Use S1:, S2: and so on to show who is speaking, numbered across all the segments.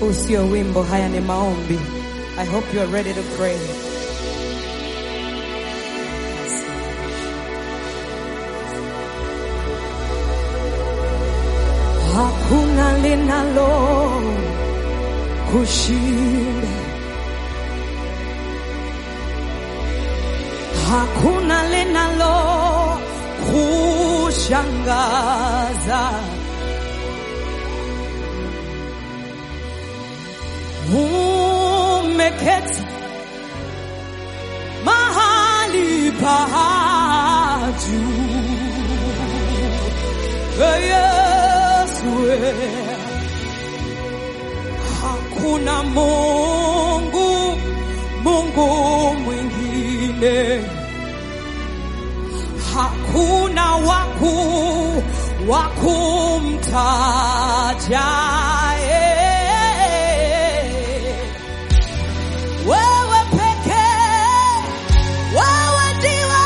S1: Huu sio wimbo, haya ni maombi. I hope you are ready to pray. Hakuna linalo kushinda, hakuna linalo kushangaza. Umeketi mahali pa juu, Yesu, hakuna Mungu mwingine, hakuna wa kumtaja. Wewe pekee, wewe ndiwe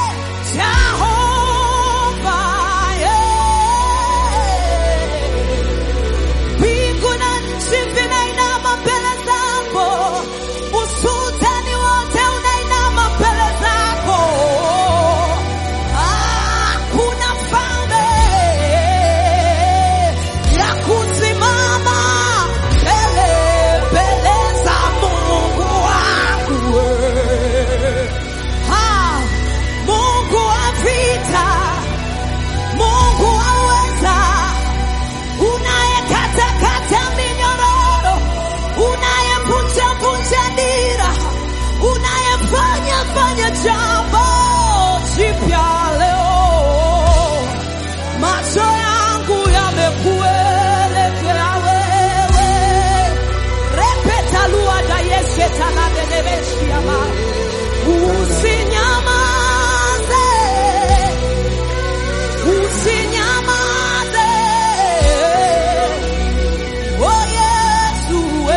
S1: Jehova. Mbingu na nchi vinainama mbele zako, usultani wote unainama mbele zako. Hakuna falme ya kusimama mbele za Mungu wangu. Mungu wa vita, Mungu waweza, unayekatakata minyororo, unayevunja dira, unayefanya jambo jipya leo. Macho yangu yamekuelekea wewe. Repeta lua da yeshe talade nebeshi ama. Usinyamaze, usinyamaze. Oh Yesu,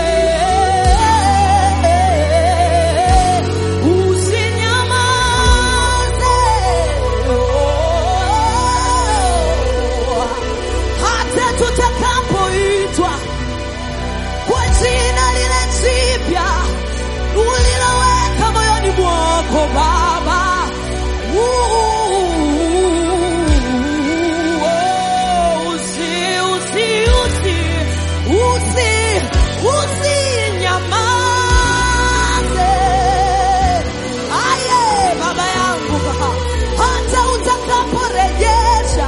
S1: usinyamaze. Hata tutakapoitwa kwa jina lile jipya uliloweka moyoni mwako Baba. Usinyamaze. Aye Baba yangu, hata utakaporejesha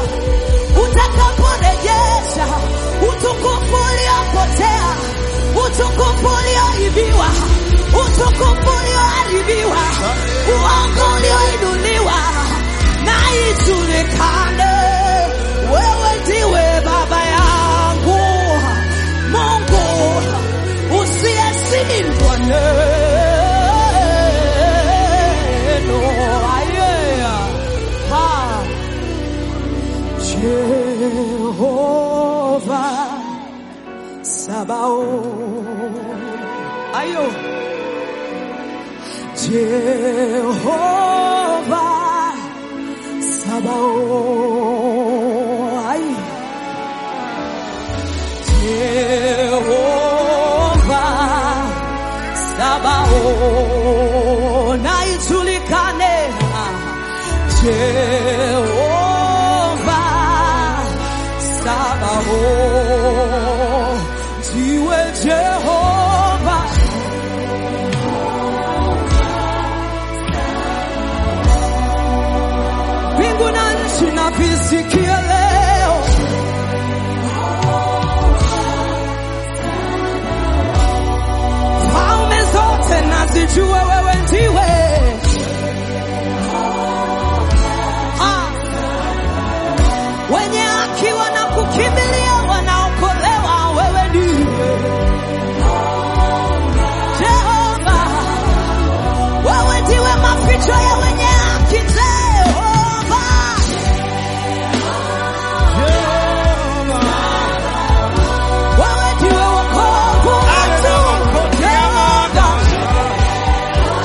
S1: utukufu uliopotea, utukufu ulioibiwa, utukufu ulioharibiwa, uongo ulioinuliwa, na ijulikane wewe ndiwe Baba yangu, Mungu usiyeshindwa neno. Jehova Sabaoth, Jehova Sabaoth, Jehova Sabaoth, na ijulikane Jehova Sabaoth, ndiwe Jehova. Mbingu na nchi na visikie leo, falme zote nazijue wewe ndiwe. Wenye haki wanakukimbilia, wanaokolewa, wewe ndiwe Jehova. Wewe ndiwe maficho ya wenye haki Jehova. Wewe ndiwe wokovu wetu Jehova.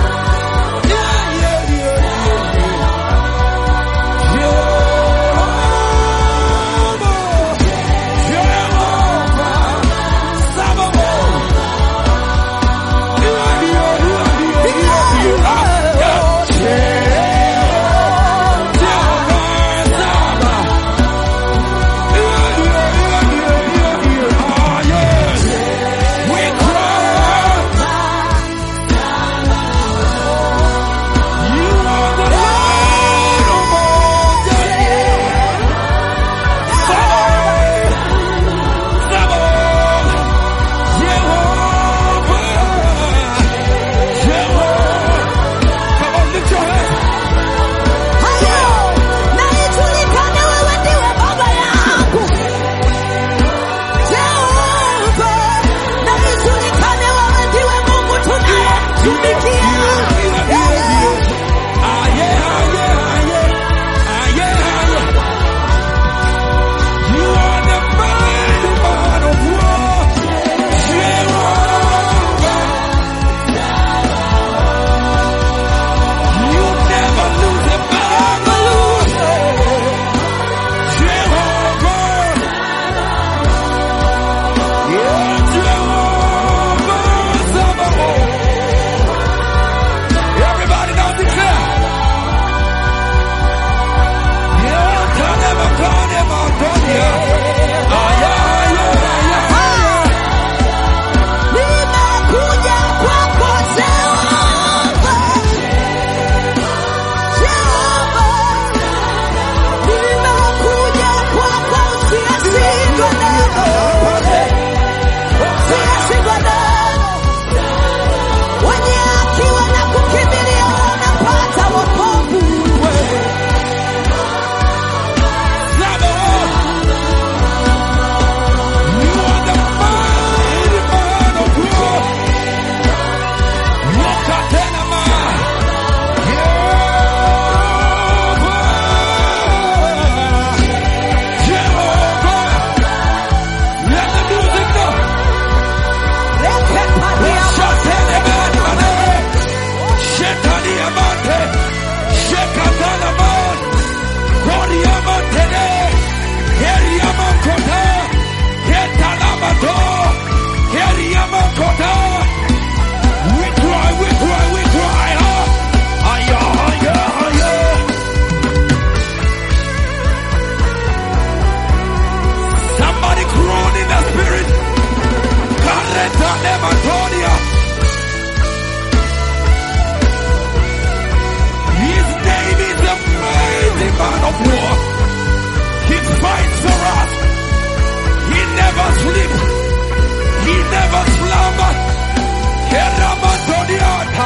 S2: never slumber. Keramatodiata.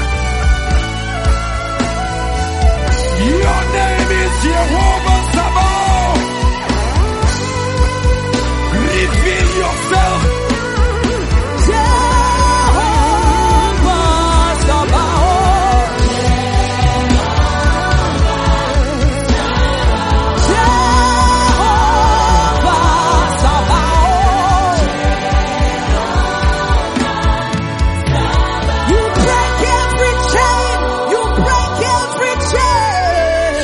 S2: Your name is Jehovah Sabaoth. Reveal yourself.
S1: Jehovah Sabaoth. Jehovah Sabaoth. You break every chain. You break every chain.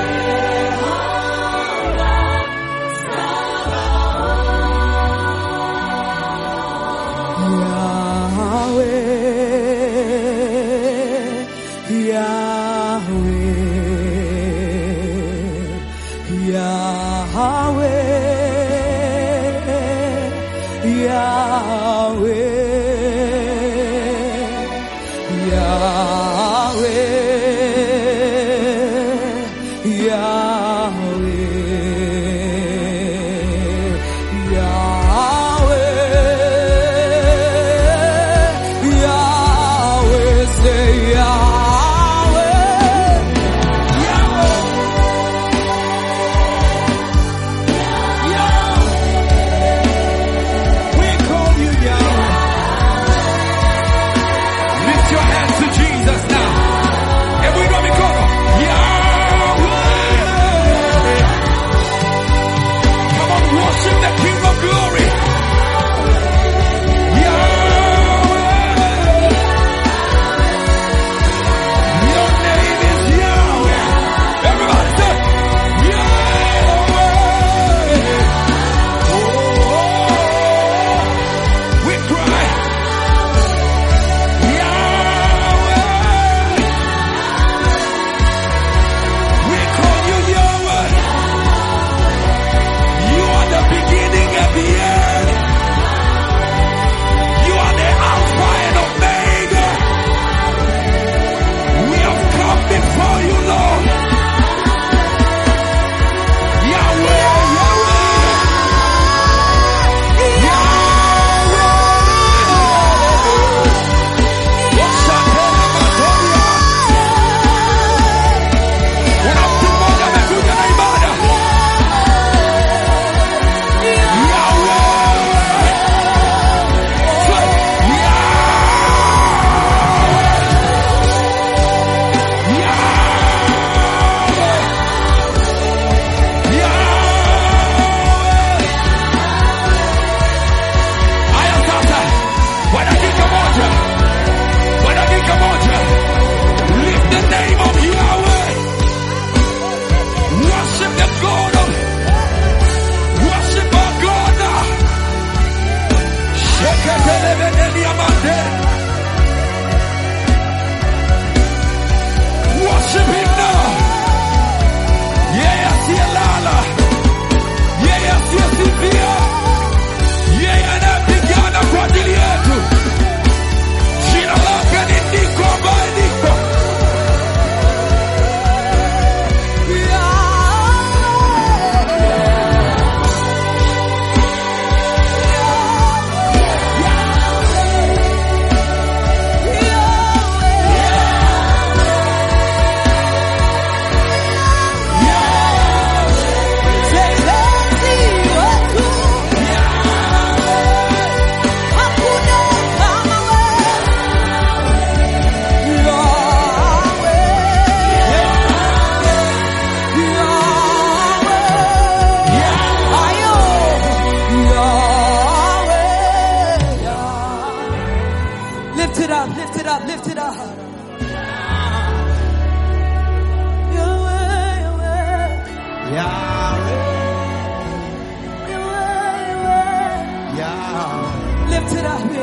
S1: Lift it up,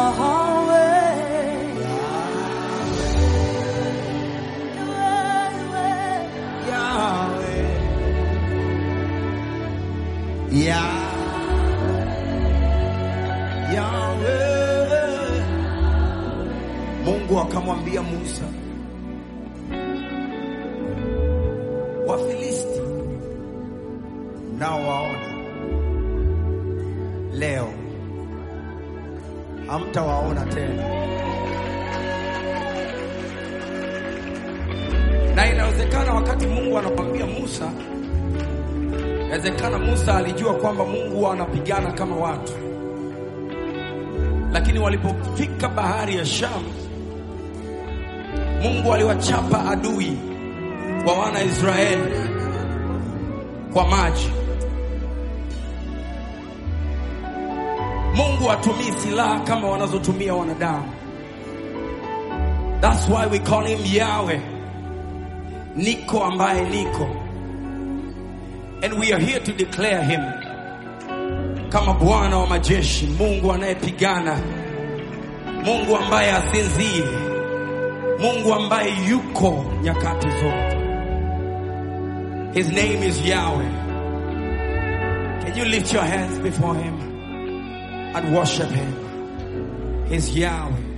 S1: Yahweh.
S2: Yahweh. Mungu akamwambia Musa, Wafilisti nao waona leo hamtawaona tena. Na inawezekana wakati Mungu anamwambia Musa, inawezekana Musa alijua kwamba Mungu anapigana kama watu. Lakini walipofika bahari ya Shamu, Mungu aliwachapa adui wa wana Israeli kwa maji. Mungu hatumii silaha kama wanazotumia wanadamu. That's why we call him Yahweh. Niko ambaye niko. And we are here to declare him kama Bwana wa majeshi, Mungu anayepigana, Mungu ambaye asinzii, Mungu ambaye yuko nyakati zote. His name is Yahweh. Can you lift your hands before him and worship him? He's Yahweh.